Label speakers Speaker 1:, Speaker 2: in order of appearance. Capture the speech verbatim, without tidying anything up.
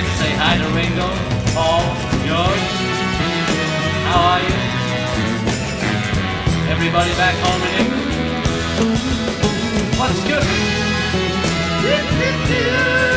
Speaker 1: like to say hi to Ringo, Paul, George. How are you? Everybody back home in England? What's cooking?